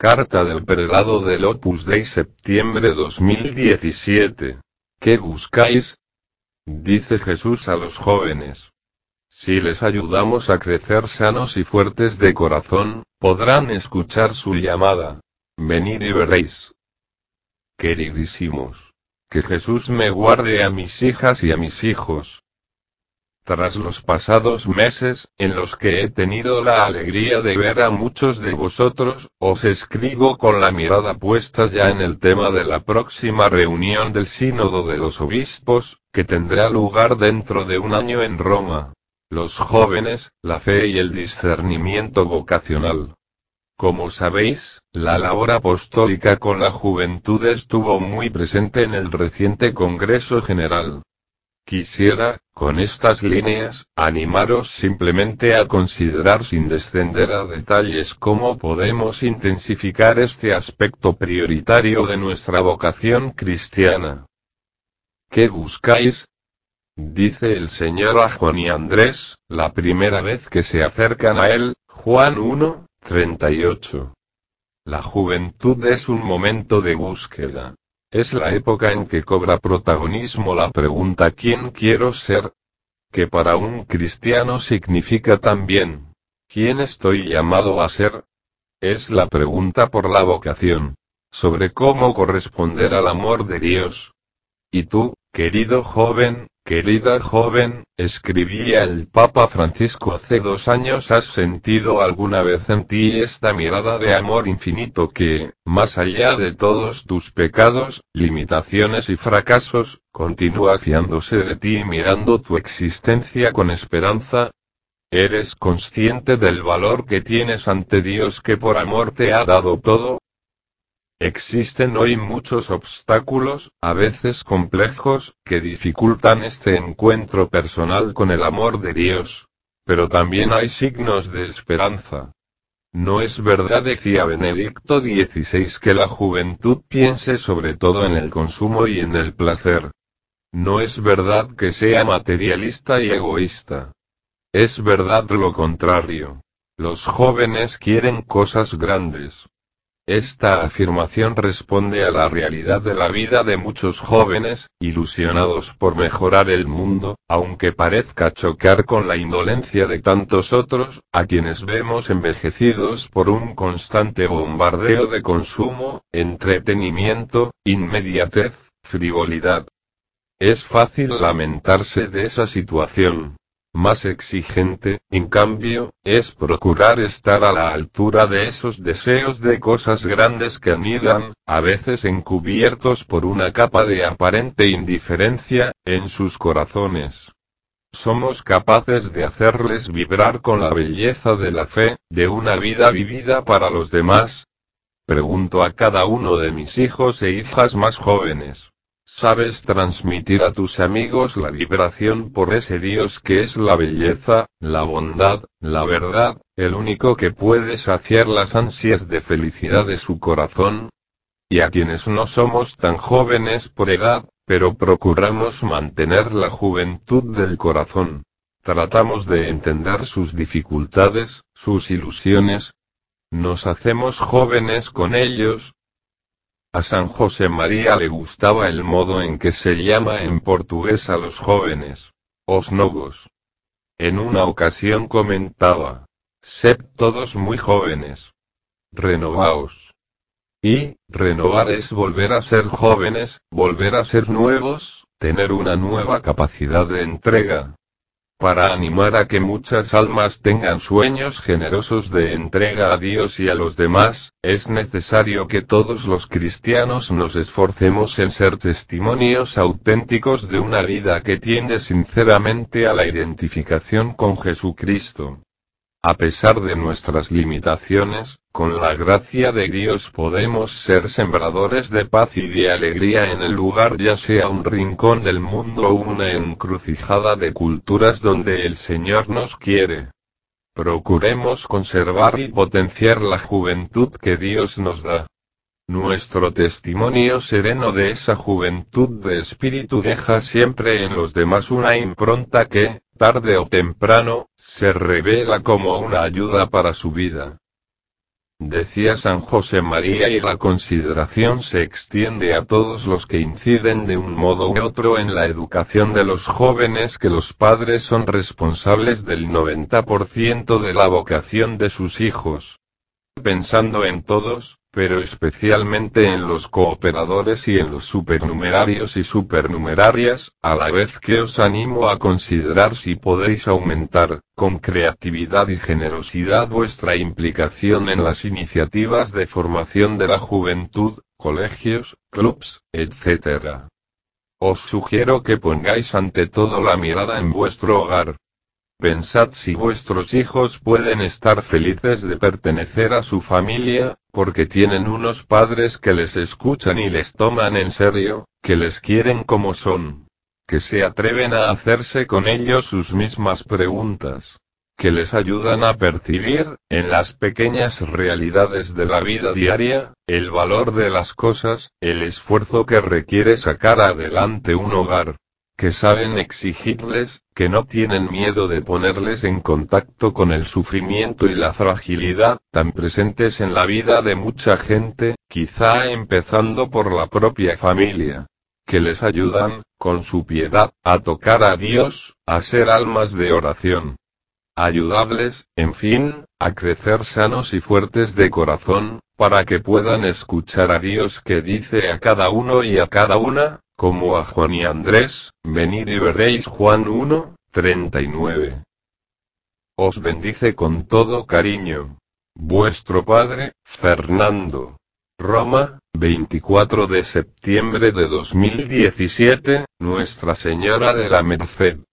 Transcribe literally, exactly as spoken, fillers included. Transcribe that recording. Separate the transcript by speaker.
Speaker 1: Carta del prelado del Opus Dei, septiembre dos mil diecisiete. ¿Qué buscáis? Dice Jesús a los jóvenes. Si les ayudamos a crecer sanos y fuertes de corazón, podrán escuchar su llamada. Venid y veréis. Queridísimos, que Jesús me guarde a mis hijas y a mis hijos. Tras los pasados meses, en los que he tenido la alegría de ver a muchos de vosotros, os escribo con la mirada puesta ya en el tema de la próxima reunión del Sínodo de los Obispos, que tendrá lugar dentro de un año en Roma. Los jóvenes, la fe y el discernimiento vocacional. Como sabéis, la labor apostólica con la juventud estuvo muy presente en el reciente Congreso General. Quisiera, con estas líneas, animaros simplemente a considerar sin descender a detalles cómo podemos intensificar este aspecto prioritario de nuestra vocación cristiana. ¿Qué buscáis? Dice el Señor a Juan y Andrés, la primera vez que se acercan a él, Juan uno, treinta y ocho. La juventud es un momento de búsqueda. Es la época en que cobra protagonismo la pregunta ¿quién quiero ser? Que para un cristiano significa también ¿quién estoy llamado a ser? Es la pregunta por la vocación, sobre cómo corresponder al amor de Dios. Y tú, querido joven, querida joven, escribía el Papa Francisco hace dos años, ¿has sentido alguna vez en ti esta mirada de amor infinito que, más allá de todos tus pecados, limitaciones y fracasos, continúa fiándose de ti y mirando tu existencia con esperanza? ¿Eres consciente del valor que tienes ante Dios, que por amor te ha dado todo? Existen hoy muchos obstáculos, a veces complejos, que dificultan este encuentro personal con el amor de Dios. Pero también hay signos de esperanza. No es verdad, decía Benedicto dieciséis, que la juventud piense sobre todo en el consumo y en el placer. No es verdad que sea materialista y egoísta. Es verdad lo contrario. Los jóvenes quieren cosas grandes. Esta afirmación responde a la realidad de la vida de muchos jóvenes, ilusionados por mejorar el mundo, aunque parezca chocar con la indolencia de tantos otros, a quienes vemos envejecidos por un constante bombardeo de consumo, entretenimiento, inmediatez, frivolidad. Es fácil lamentarse de esa situación. Más exigente, en cambio, es procurar estar a la altura de esos deseos de cosas grandes que anidan, a veces encubiertos por una capa de aparente indiferencia, en sus corazones. ¿Somos capaces de hacerles vibrar con la belleza de la fe, de una vida vivida para los demás? Pregunto a cada uno de mis hijos e hijas más jóvenes. ¿Sabes transmitir a tus amigos la vibración por ese Dios que es la belleza, la bondad, la verdad, el único que puede saciar las ansias de felicidad de su corazón? Y a quienes no somos tan jóvenes por edad, pero procuramos mantener la juventud del corazón. Tratamos de entender sus dificultades, sus ilusiones. Nos hacemos jóvenes con ellos. A San José María le gustaba el modo en que se llama en portugués a los jóvenes, os novos. En una ocasión comentaba, sed todos muy jóvenes. Renovaos. Y, renovar es volver a ser jóvenes, volver a ser nuevos, tener una nueva capacidad de entrega. Para animar a que muchas almas tengan sueños generosos de entrega a Dios y a los demás, es necesario que todos los cristianos nos esforcemos en ser testimonios auténticos de una vida que tiende sinceramente a la identificación con Jesucristo. A pesar de nuestras limitaciones, con la gracia de Dios podemos ser sembradores de paz y de alegría en el lugar, ya sea un rincón del mundo o una encrucijada de culturas donde el Señor nos quiere. Procuremos conservar y potenciar la juventud que Dios nos da. Nuestro testimonio sereno de esa juventud de espíritu deja siempre en los demás una impronta que, tarde o temprano, se revela como una ayuda para su vida. decía San José María, y la consideración se extiende a todos los que inciden de un modo u otro en la educación de los jóvenes, que los padres son responsables del noventa por ciento de la vocación de sus hijos. Pensando en todos, pero especialmente en los cooperadores y en los supernumerarios y supernumerarias, a la vez que os animo a considerar si podéis aumentar, con creatividad y generosidad, vuestra implicación en las iniciativas de formación de la juventud, colegios, clubs, etcétera. Os sugiero que pongáis ante todo la mirada en vuestro hogar. Pensad si vuestros hijos pueden estar felices de pertenecer a su familia, porque tienen unos padres que les escuchan y les toman en serio, que les quieren como son, que se atreven a hacerse con ellos sus mismas preguntas, que les ayudan a percibir, en las pequeñas realidades de la vida diaria, el valor de las cosas, el esfuerzo que requiere sacar adelante un hogar, que saben exigirles, que no tienen miedo de ponerles en contacto con el sufrimiento y la fragilidad, tan presentes en la vida de mucha gente, quizá empezando por la propia familia, que les ayudan, con su piedad, a tocar a Dios, a ser almas de oración. Ayudadles, en fin, a crecer sanos y fuertes de corazón, para que puedan escuchar a Dios, que dice a cada uno y a cada una, como a Juan y Andrés: venid y veréis. Juan uno, treinta y nueve. Os bendice con todo cariño vuestro padre, Fernando. Roma, veinticuatro de septiembre de dos mil diecisiete, Nuestra Señora de la Merced.